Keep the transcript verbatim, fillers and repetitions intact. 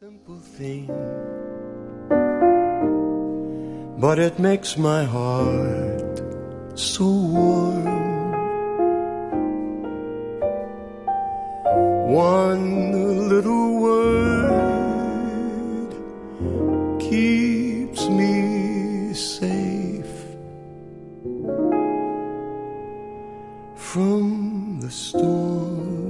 Simple thing, but it makes my heart so warm. One little word keeps me safe from the storm.